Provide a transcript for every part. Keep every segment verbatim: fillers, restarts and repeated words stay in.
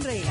Urrea.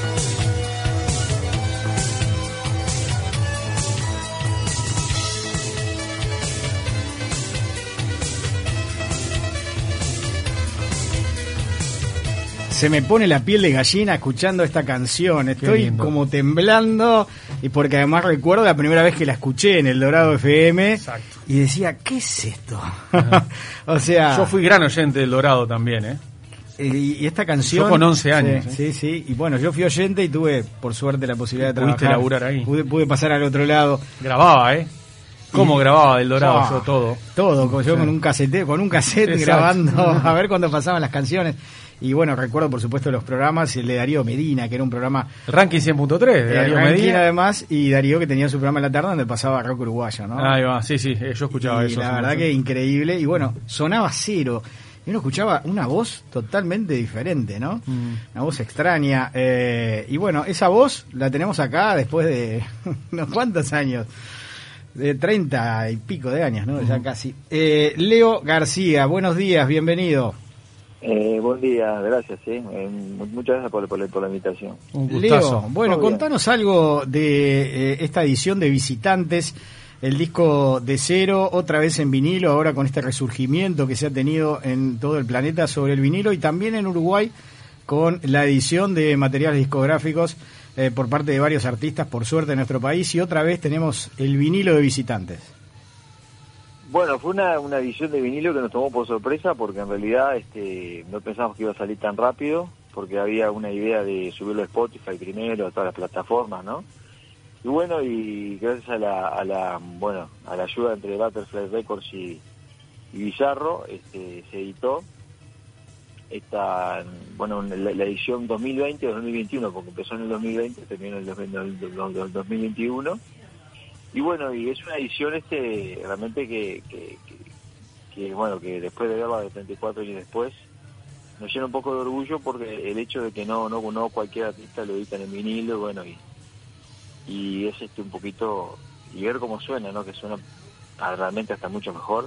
Se me pone la piel de gallina escuchando esta canción. Estoy como temblando, y porque además recuerdo la primera vez que la escuché en el Dorado F M. Exacto. Y decía, ¿qué es esto? O sea, yo fui gran oyente del Dorado también, ¿eh? Y, y esta canción... Yo con once años. Sí, ¿eh? sí, sí. Y bueno, yo fui oyente y tuve, por suerte, la posibilidad de trabajar. ¿Pudiste laburar ahí? Pude, pude pasar al otro lado. Grababa, ¿eh? ¿Cómo y, grababa del Dorado? Oh, yo todo. Todo, con, yo sí. con un casete, con un cassette grabando, a ver cuándo pasaban las canciones. Y bueno, recuerdo por supuesto los programas, el de Darío Medina, que era un programa... El Ranking cien punto tres de Darío Ranking Medina. Además, y Darío que tenía su programa en la tarde donde pasaba rock uruguayo, ¿no? Ahí va, sí, sí, yo escuchaba y eso. La verdad que increíble, y bueno, sonaba cero. Y uno escuchaba una voz totalmente diferente, ¿no? Mm. Una voz extraña. Eh, y bueno, esa voz la tenemos acá después de unos cuantos años. De treinta y pico de años, ¿no? Uh-huh. Ya casi. Eh, Leo García, buenos días, bienvenido. Eh, buen día, gracias, ¿sí? eh, muchas gracias por, por, por la invitación. Un Leo, bueno, contanos algo de eh, esta edición de Visitantes, el disco de cero, otra vez en vinilo, ahora con este resurgimiento que se ha tenido en todo el planeta sobre el vinilo y también en Uruguay con la edición de materiales discográficos eh, por parte de varios artistas, por suerte en nuestro país, y otra vez tenemos el vinilo de Visitantes. Bueno, fue una, una edición de vinilo que nos tomó por sorpresa porque en realidad este, no pensamos que iba a salir tan rápido porque había una idea de subirlo a Spotify primero, a todas las plataformas, ¿no? Y bueno, y gracias a la, a la bueno a la ayuda entre Butterfly Records y, y Bizarro, este, se editó esta, bueno, la, la edición dos mil veinte dos mil veintiuno, porque empezó en el dos mil veinte, terminó en el dos mil veintiuno. Y bueno, y es una edición este realmente que, que, que, que bueno, que después de verla de treinta y cuatro años después, nos llena un poco de orgullo porque el hecho de que no no no cualquier artista lo edita en vinilo, bueno, y y es este un poquito, y ver cómo suena, ¿no? Que suena realmente hasta mucho mejor.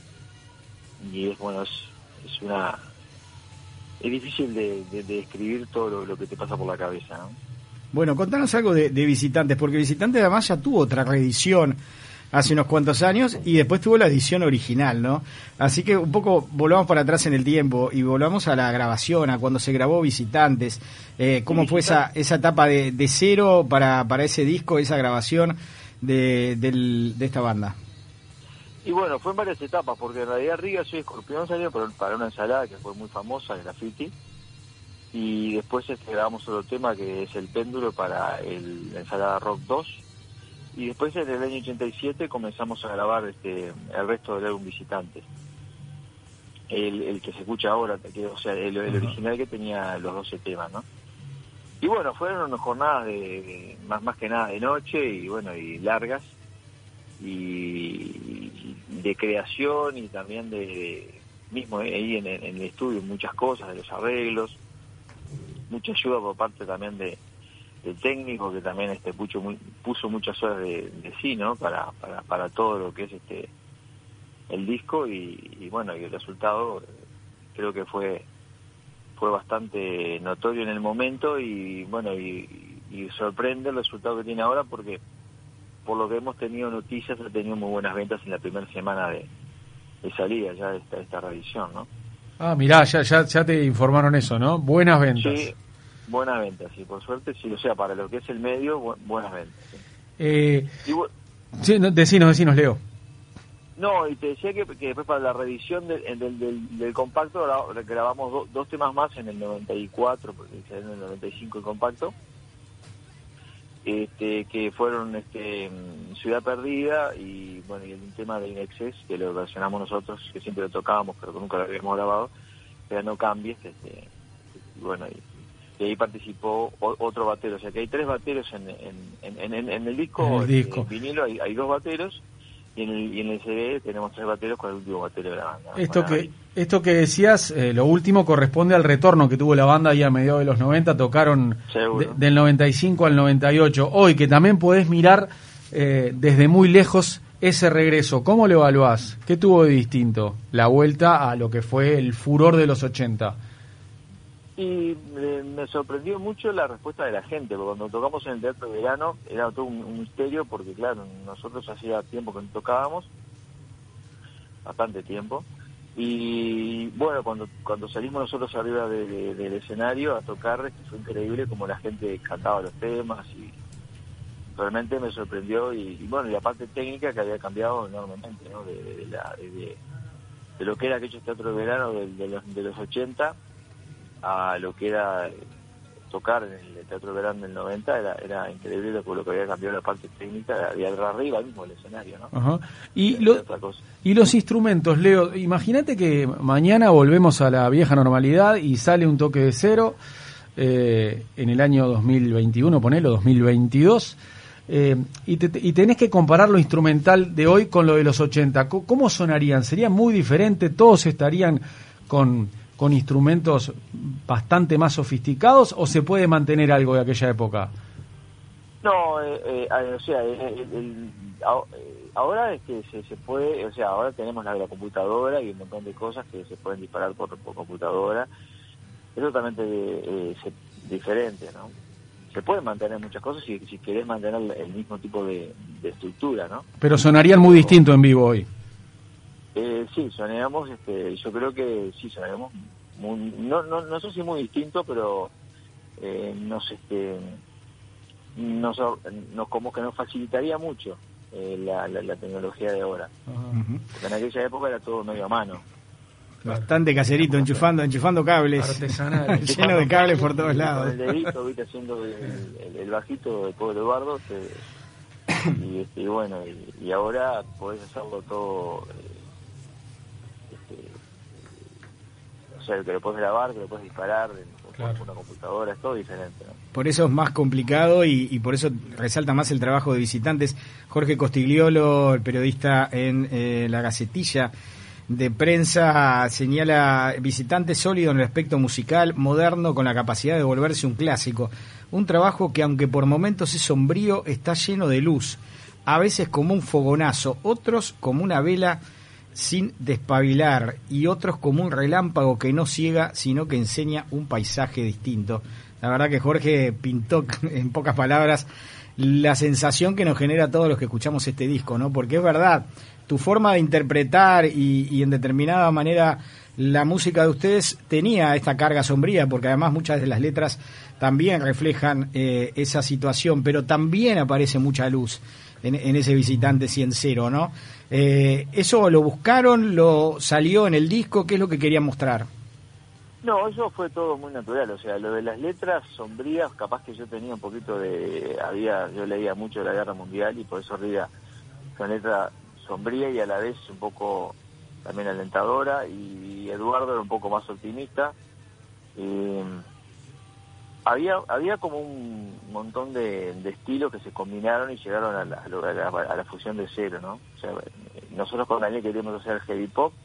Y es, bueno, es, es una... Es difícil de, de, de describir todo lo, lo que te pasa por la cabeza, ¿no? Bueno, contanos algo de, de Visitantes, porque Visitantes además ya tuvo otra reedición hace unos cuantos años y después tuvo la edición original, ¿no? Así que un poco volvamos para atrás en el tiempo y volvamos a la grabación, a cuando se grabó Visitantes. Eh, ¿Cómo sí, fue esa esa etapa de, de cero para, para ese disco, esa grabación de, del, de esta banda? Y bueno, fue en varias etapas, porque en realidad Riga Soy Escorpión salió para una ensalada que fue muy famosa, de Graffiti. Y después este, grabamos otro tema que es El Péndulo para el, la ensalada Rock dos. Y después en el año ochenta y siete comenzamos a grabar este, el resto del álbum Visitantes. El, el que se escucha ahora, que, o sea, el, el original que tenía los doce temas, ¿no? Y bueno, fueron unas jornadas de, de más más que nada de noche y bueno, y largas. Y de creación y también de, de mismo ahí en, en el estudio muchas cosas, de los arreglos. Mucha ayuda por parte también de del técnico que también este puso, muy, puso muchas horas de, de sí, ¿no? Para, para para todo lo que es este el disco y, y bueno, y el resultado creo que fue fue bastante notorio en el momento y bueno, y, y sorprende el resultado que tiene ahora porque por lo que hemos tenido noticias ha tenido muy buenas ventas en la primera semana de, de salida ya de esta, esta reedición, ¿no? Ah, mirá, ya, ya, ya te informaron eso, ¿no? Buenas ventas. Sí, buenas ventas, sí, por suerte, sí, o sea, para lo que es el medio, bu- buenas ventas. Sí. Eh, y bu- sí, no, decinos, decinos, Leo. No, y te decía que, que después para la reedición del, del, del, del compacto gra- grabamos do, dos temas más en el noventa y cuatro, porque en el noventa y cinco el compacto, este, que fueron este, Ciudad Perdida y bueno, y el tema de Inexcess, que lo versionamos nosotros, que siempre lo tocábamos, pero que nunca lo habíamos grabado, pero No Cambies, este, y bueno, y, y ahí participó o, otro batero, o sea que hay tres bateros en, en, en, en, en el disco, en el este, disco. En vinilo hay, hay dos bateros, y en el, y en el C D tenemos tres bateros con el último batero de la banda. Esto bueno, que ahí. esto que decías, eh, lo último corresponde al retorno que tuvo la banda ahí a mediados de los noventa, tocaron de, del noventa y cinco al noventa y ocho. Hoy que también podés mirar eh, desde muy lejos ese regreso, ¿cómo lo evaluás? ¿Qué tuvo de distinto la vuelta a lo que fue el furor de los ochenta? Y me, me sorprendió mucho la respuesta de la gente, porque cuando tocamos en el Teatro de Verano era todo un, un misterio, porque claro, nosotros hacía tiempo que no tocábamos, bastante tiempo, y bueno, cuando cuando salimos nosotros arriba de, de, del escenario a tocar, fue increíble como la gente cantaba los temas, y realmente me sorprendió, y, y bueno, y la parte técnica que había cambiado enormemente, ¿no? De, de, de, la, de, de, de lo que era aquellos Teatro de Verano de, de, los, de los ochenta a lo que era tocar en el Teatro de Verano del noventa, era, era increíble por lo que había cambiado la parte técnica, había arriba mismo el escenario, ¿no? Ajá. Y, lo, y los instrumentos, Leo, imagínate que mañana volvemos a la vieja normalidad y sale un toque de cero eh, en el año dos mil veintiuno, ponelo, dos mil veintidós, eh, y, te, y tenés que comparar lo instrumental de hoy con lo de los ochenta. ¿Cómo sonarían? ¿Sería muy diferente? ¿Todos estarían con... con instrumentos bastante más sofisticados, o se puede mantener algo de aquella época? No, eh, eh, o sea, el, el, el, ahora es que se, se puede, o sea, ahora tenemos la, la computadora y un montón de cosas que se pueden disparar por, por computadora. Es totalmente eh, se, diferente, ¿no? Se pueden mantener muchas cosas si, si querés mantener el mismo tipo de, de estructura, ¿no? Pero sonarían muy distinto en vivo hoy. Eh, sí, sonábamos, este, yo creo que sí, sonábamos muy, no, no, no sé si muy distinto, pero eh, nos, este, nos, nos, como que nos facilitaría mucho eh, la, la, la tecnología de ahora. Uh-huh. Porque en aquella época era todo medio a mano. Bastante caserito, enchufando, enchufando cables. Artesanal. Lleno de cables por todos lados. Con el dedito, viste, haciendo el, el, el bajito del pobre Eduardo, este, y, este, y bueno, y, y ahora podés hacerlo todo... Eh, o sea, que lo puedes grabar, que lo puedes disparar, claro, con una computadora, es todo diferente, ¿no? Por eso es más complicado y, y por eso resalta más el trabajo de Visitantes. Jorge Costigliolo, el periodista en eh, La Gacetilla de Prensa, señala: Visitantes sólido en el aspecto musical, moderno, con la capacidad de volverse un clásico. Un trabajo que, aunque por momentos es sombrío, está lleno de luz, a veces como un fogonazo, otros como una vela sin despabilar, y otros como un relámpago que no ciega, sino que enseña un paisaje distinto. La verdad que Jorge pintó en pocas palabras la sensación que nos genera a todos los que escuchamos este disco, ¿no? Porque es verdad, tu forma de interpretar y, y en determinada manera la música de ustedes tenía esta carga sombría, porque además muchas de las letras también reflejan eh, esa situación, pero también aparece mucha luz en, en ese Visitantes y en Cero, ¿no? Eh, ¿Eso lo buscaron? ¿Lo salió en el disco? ¿Qué es lo que querían mostrar? No, eso fue todo muy natural, o sea, lo de las letras sombrías, capaz que yo tenía un poquito de... había yo leía mucho de la Guerra Mundial y por eso leía una letra sombría y a la vez un poco también alentadora, y Eduardo era un poco más optimista. Eh, había había como un montón de, de estilos que se combinaron y llegaron a la, a la, a la fusión de Cero, ¿no? O sea, nosotros con Daniel queríamos hacer heavy pop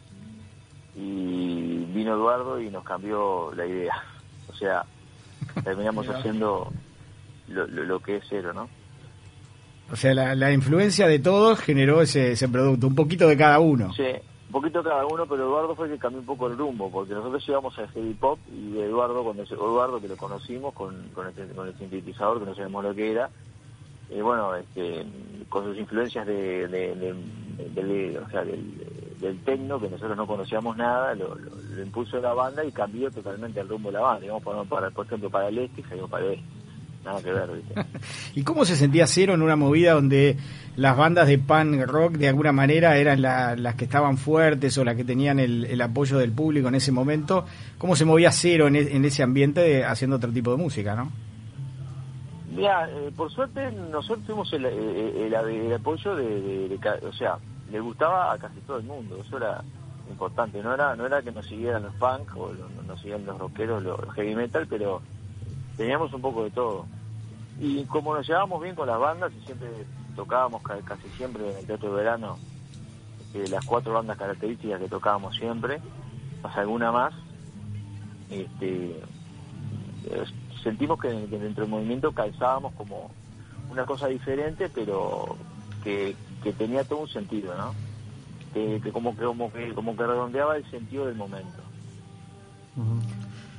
y vino Eduardo y nos cambió la idea. O sea, terminamos haciendo lo, lo, lo que es Cero, ¿no? O sea, la, la influencia de todos generó ese, ese producto, un poquito de cada uno. Sí, un poquito cada uno, pero Eduardo fue el que cambió un poco el rumbo, porque nosotros llegamos al heavy pop y Eduardo, cuando Eduardo que lo conocimos con, con, el, con el sintetizador, que no sabemos lo que era, y bueno, este, con sus influencias de, de, de, de, de o sea, del, del techno, que nosotros no conocíamos nada, lo, lo, lo impulsó la banda y cambió totalmente el rumbo de la banda. Digamos, por, para, por ejemplo, para el este y salimos para el este. Nada que ver, ¿viste? ¿Y cómo se sentía Cero en una movida donde las bandas de punk rock de alguna manera eran la, las que estaban fuertes o las que tenían el, el apoyo del público en ese momento? ¿Cómo se movía Cero en, en ese ambiente de, haciendo otro tipo de música, no? Mira, eh, por suerte nosotros tuvimos el, el, el, el apoyo de, de, de, de, o sea, le gustaba a casi todo el mundo, eso era importante, no era no era que nos siguieran los punk o lo, nos siguieran los rockeros, los, los heavy metal, pero teníamos un poco de todo. Y como nos llevábamos bien con las bandas y siempre tocábamos casi siempre en el Teatro de Verano, eh, las cuatro bandas características que tocábamos siempre, más alguna más, este, eh, sentimos que, que dentro del movimiento calzábamos como una cosa diferente, pero que, que tenía todo un sentido, ¿no? Que, que como que como que como que redondeaba el sentido del momento. Uh-huh.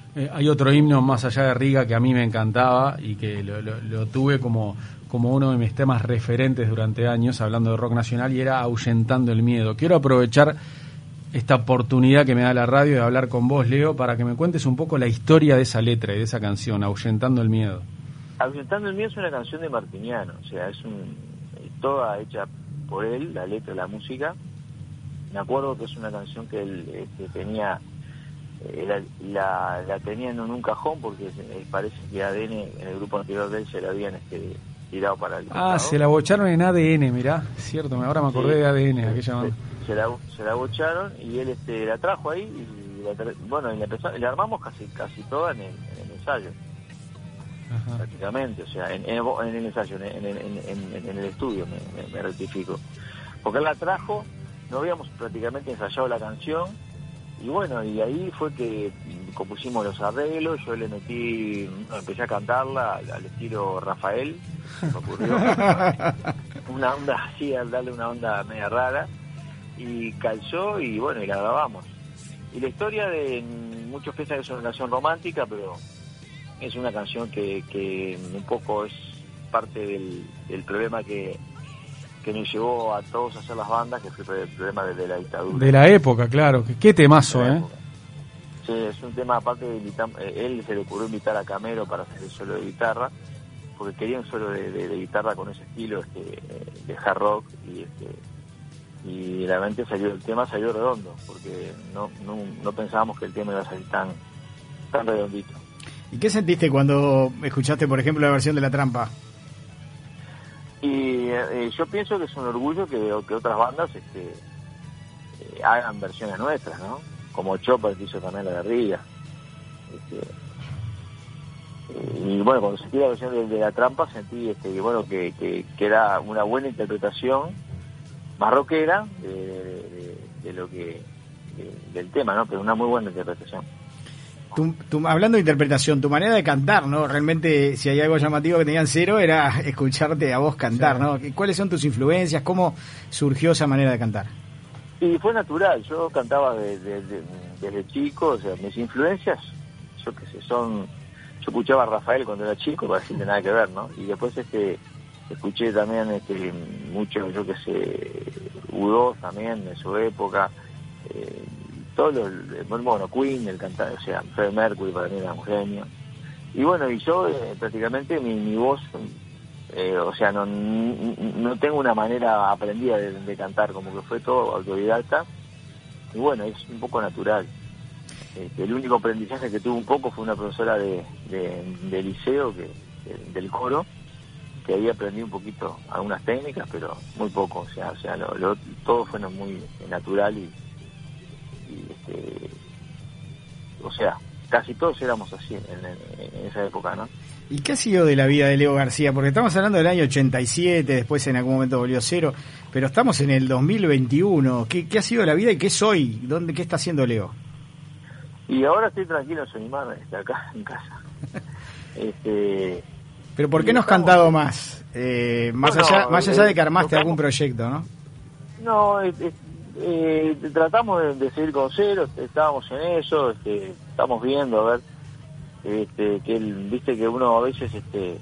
Eh, hay otro himno más allá de Riga que a mí me encantaba y que lo, lo, lo tuve como, como uno de mis temas referentes durante años, hablando de rock nacional, y era Ahuyentando el Miedo. Quiero aprovechar esta oportunidad que me da la radio de hablar con vos, Leo, para que me cuentes un poco la historia de esa letra y de esa canción, Ahuyentando el Miedo. Ahuyentando el Miedo es una canción de Martiniano, o sea, es un, toda hecha por él, la letra, la música. Me acuerdo que es una canción que él este, tenía, eh, la, la, la tenía en un cajón porque eh, parece que A D N, en el grupo anterior de él, se la habían este, tirado para el costado. Ah, se la bocharon en A D N, mirá, cierto, ahora me acordé sí, de A D N, aquella banda. Se, se, la, se la bocharon y él este, la trajo ahí y la, bueno, y la, empezó, la armamos casi casi toda en el, en el ensayo. Ajá. Prácticamente, o sea, en, en, en el ensayo, en, en, en, en, en el estudio, me, me, me rectifico. Porque él la trajo, no habíamos prácticamente ensayado la canción, y bueno, y ahí fue que compusimos los arreglos, yo le metí, no, empecé a cantarla al, al estilo Rafael, me ocurrió, una onda así, al darle una onda media rara, y calzó, y bueno, y la grabamos. Y la historia de, muchos piensan que es una canción romántica, pero es una canción que, que un poco es parte del, del problema que, que nos llevó a todos a hacer las bandas, que fue el problema de, de la dictadura. De la época, claro. Qué temazo, ¿eh? Sí, es un tema, aparte de invitar, él se le ocurrió invitar a Camero para hacer el solo de guitarra, porque quería un solo de, de, de guitarra con ese estilo este, de hard rock, y este, y realmente salió el tema salió redondo, porque no, no, no pensábamos que el tema iba a salir tan, tan redondito. ¿Y qué sentiste cuando escuchaste, por ejemplo, la versión de La Trampa? Y eh, yo pienso que es un orgullo que, que otras bandas este, eh, hagan versiones nuestras, ¿no? Como Chopper, que hizo también la de Riga. Este, eh, y bueno, cuando sentí la versión de, de La Trampa, sentí este, que, bueno, que, que, que era una buena interpretación más rockera de, de, de, de lo que de, del tema, ¿no? Pero una muy buena interpretación. Tu, tu, hablando de interpretación, tu manera de cantar, ¿no? Realmente, si hay algo llamativo que tenían Cero, era escucharte a vos cantar, sí. ¿No? ¿Cuáles son tus influencias? ¿Cómo surgió esa manera de cantar? Y fue natural, yo cantaba de, de, de, desde chico, o sea, mis influencias, yo qué sé, son... Yo escuchaba a Rafael cuando era chico, para decirte nada que ver, ¿no? Y después este escuché también este mucho, yo qué sé, U dos también, de su época, eh, todos los, bueno, Queen, el cantante, o sea, Freddie Mercury para mí era un genio. Y bueno, y yo eh, prácticamente mi, mi voz, eh, o sea, no, no tengo una manera aprendida de, de cantar, como que fue todo autodidacta. Y bueno, es un poco natural. Este, el único aprendizaje que tuve un poco fue una profesora de, de, de liceo, que, de, del coro, que ahí aprendí un poquito algunas técnicas, pero muy poco. O sea, o sea lo, lo, todo fue muy natural y Y este, o sea, casi todos éramos así en, en, en esa época, ¿no? ¿Y qué ha sido de la vida de Leo García? Porque estamos hablando del año ochenta y siete, después en algún momento volvió Cero, pero estamos en el dos mil veintiuno. ¿Qué, qué ha sido de la vida y qué es hoy? ¿Dónde, qué está haciendo Leo? Y ahora estoy tranquilo en Sonimar, este, acá en casa. este, ¿Pero por qué no has cantado más? Eh, más, no, allá, no, más allá de que armaste algún proyecto, ¿no? No, es, es, Eh, tratamos de, de seguir con Cero, estábamos en eso, este, estamos viendo a ver, este, que el, viste que uno a veces este,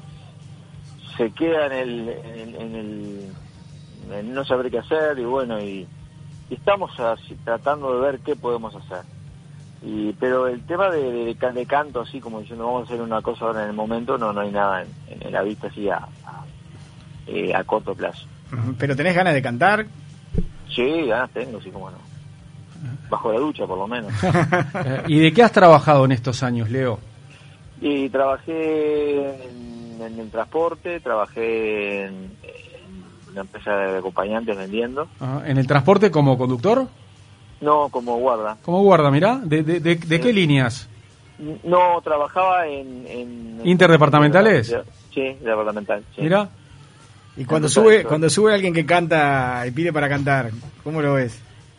se queda en el, en, en el, en no saber qué hacer, y bueno, y, y estamos así, tratando de ver qué podemos hacer. Y, pero el tema de, de, de canto, así como diciendo vamos a hacer una cosa ahora en el momento, no, no hay nada en, en la vista así a, a, eh, a corto plazo. ¿Pero tenés ganas de cantar? Sí, ganas tengo, sí, como no. Bajo la ducha, por lo menos. ¿Y de qué has trabajado en estos años, Leo? Y trabajé en, en el transporte, trabajé en, en una empresa de acompañantes vendiendo. Ajá. ¿En el transporte como conductor? No, como guarda. ¿Como guarda, mirá? ¿De, de, de, de qué líneas? No, trabajaba en... en ¿Interdepartamentales? En, sí, departamental, sí. Mirá. Y cuando sube cuando sube alguien que canta y pide para cantar, ¿cómo lo ves?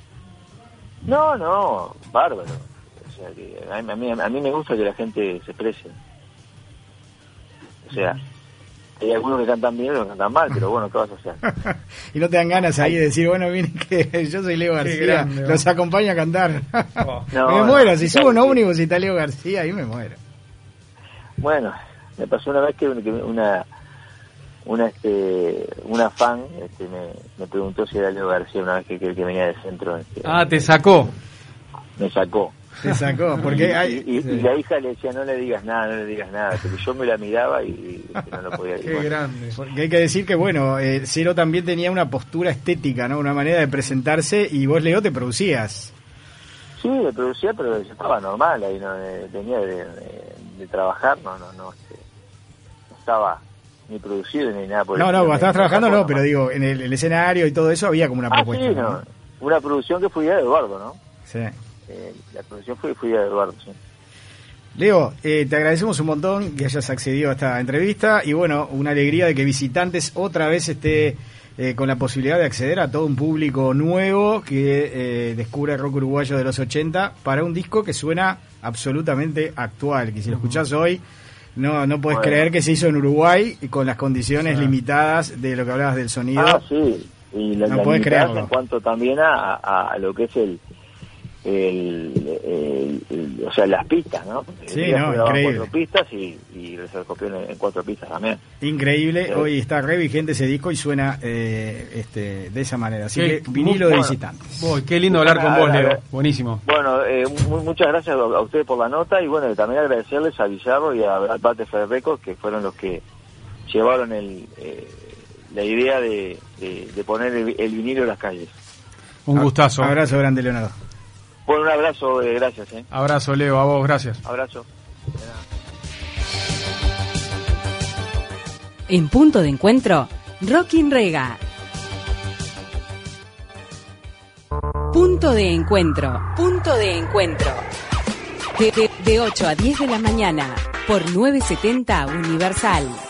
No, no, bárbaro. O sea, que a mí, a mí, a mí me gusta que la gente se exprese. O sea, Hay algunos que cantan bien y otros que cantan mal, pero bueno, ¿qué vas a hacer? Y no te dan ganas ahí de decir, bueno, miren que yo soy Leo García, grande, los acompaño a cantar. Oh. No, me muero, no, si subo un ómnibus y está Leo García, ahí me muero. Bueno, me pasó una vez que una una este una fan este, me, me preguntó si era Leo García una vez que, que, que venía del centro. Este, ah, te sacó. Me sacó. Te sacó, porque hay... Y, y, sí. y la hija le decía, no le digas nada, no le digas nada, porque yo me la miraba y, y no lo podía decir. Qué bueno. Grande. Porque hay que decir que, bueno, eh, Cero también tenía una postura estética, ¿no? Una manera de presentarse, y vos, Leo, te producías. Sí, me producía, pero yo estaba normal, ahí no eh, tenía de, de, de trabajar, no, no, no, este, no estaba ni producido ni nada por el No, no, cuando estabas trabajando no, pero más. digo, en el, el escenario y todo eso había como una ah, propuesta. Sí, ¿no? no, una producción que fue idea de Eduardo, ¿no? Sí. Eh, la producción fue, fue idea de Eduardo, sí. Leo, eh, te agradecemos un montón que hayas accedido a esta entrevista y bueno, una alegría de que Visitantes otra vez esté eh, con la posibilidad de acceder a todo un público nuevo que eh, descubre el rock uruguayo de los ochenta para un disco que suena absolutamente actual, que si lo escuchás hoy no no puedes bueno. creer que se hizo en Uruguay y con las condiciones sí. limitadas de lo que hablabas del sonido. Ah, sí, y la, no la puedes creerlo. En cuanto también a, a, a lo que es el El, el, el, o sea, las pistas, ¿no? Sí, no, increíble. Cuatro pistas y, y se copió en, en cuatro pistas también. Increíble, sí. Hoy está re vigente ese disco y suena eh, este de esa manera. Así qué, que vinilo de bueno, Visitantes. Boy, qué lindo hablar con vos, Leo. Buenísimo. Bueno, eh, muy, muchas gracias a ustedes por la nota y bueno, también agradecerles a Bizarro y a Butterfly Records, que fueron los que llevaron el eh, la idea de, de, de poner el, el vinilo en las calles. Un gustazo. Abrazo grande, Leonardo. Bueno, un abrazo, eh, gracias. Eh. Abrazo, Leo, a vos, gracias. Abrazo. En Punto de Encuentro, Rockin' Rega. Punto de Encuentro, Punto de Encuentro. De, de, de ocho a diez de la mañana, por nueve setenta Universal.